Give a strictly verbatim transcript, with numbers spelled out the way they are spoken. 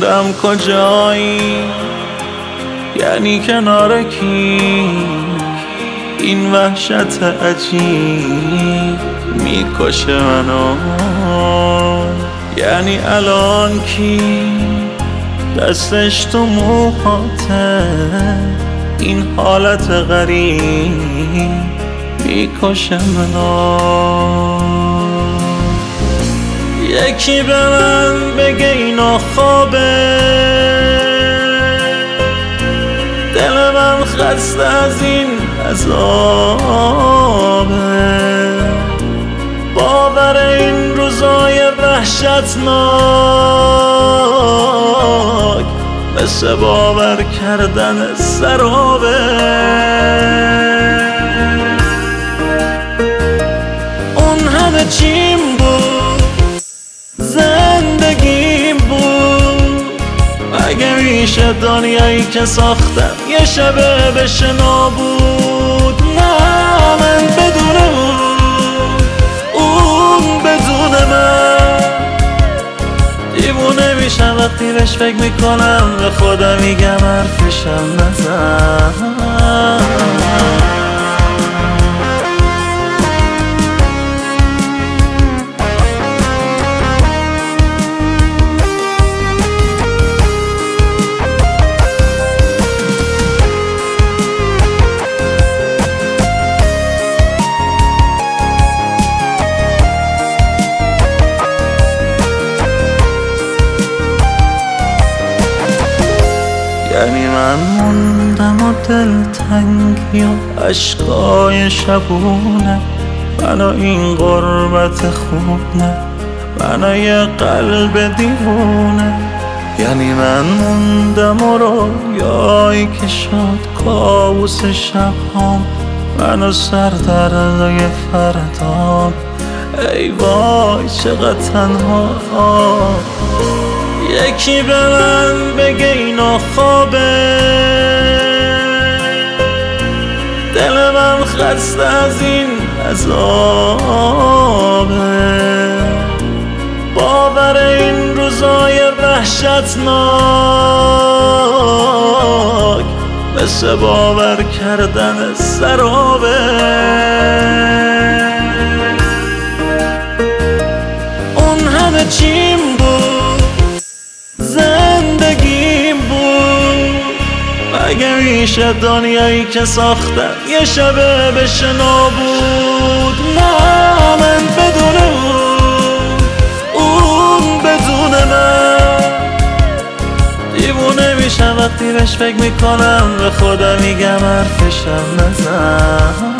نمیدونم کجایی، یعنی کنار کی؟ این وحشت عجیب میکشه منو. یعنی الان کی دستش تو موهاته؟ این حالت غریب میکشه منو. یکی به من بگه اینا خوابه، دل من خسته از این عذابه. باور این روزای وحشتناک مثل باور کردن سرابه. اون همه چیم بود، زندگیم بود. اگه میشه دنیایی که ساختم یه شبه بشه نابود. نه من بدون اون، اون بدون من دیوونه میشم وقتی بهش فکر میکنم. به خودم میگم حرفشم نزن. یعنی من موندم و دلتنگی و عشقای شبونه، منو این غربت خونه، منو یه قلب دیوونه. یعنی من موندم و رویایی که شد کابوس شبهام، منو سردردای فردام. ای وای چقدر تنها. یکی به من بگه اینا خوابه، دل من خسته از این عذابه. باور این روزای وحشتناک مثل باور کردن سرابه. اون همه چیم بود، زندگیم بود. اگه میشه دنیایی که ساختم یه شبه بشه نابود. نه من بدون اون، اون بدون من دیوونه میشم وقتی بهش فکر میکنم. به خودم میگم حرفشم نزن.